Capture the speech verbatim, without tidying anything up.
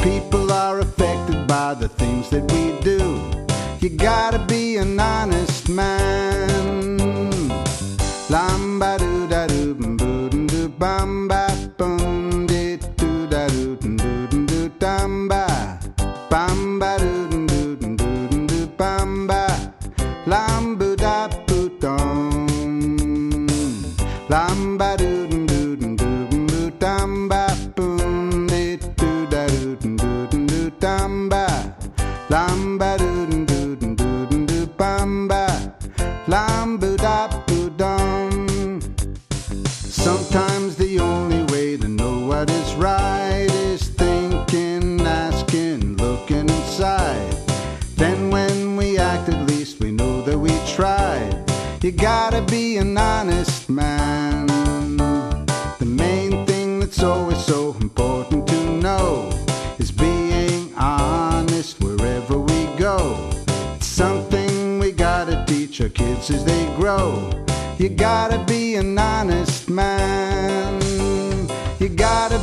People are affected by the things that we do. You gotta be an honest man. Lamba doo da doo boom doo bamba boom dee doo da doo doo doo damba bamba doo doo doo doo bamba lambu da boo dum lamba doo doo doo doo damba boom dee doo da doo doo doo damba lamba doo doo doo doo bamba lambu da boo dum. Sometimes the only way to know what is right is thinking, asking, looking inside. Then when we act, at least we know that we tried. You gotta be an honest man. The main thing that's always so important to know is being honest wherever we go. It's something we gotta teach our kids as they grow. You gotta be an honest man. You gotta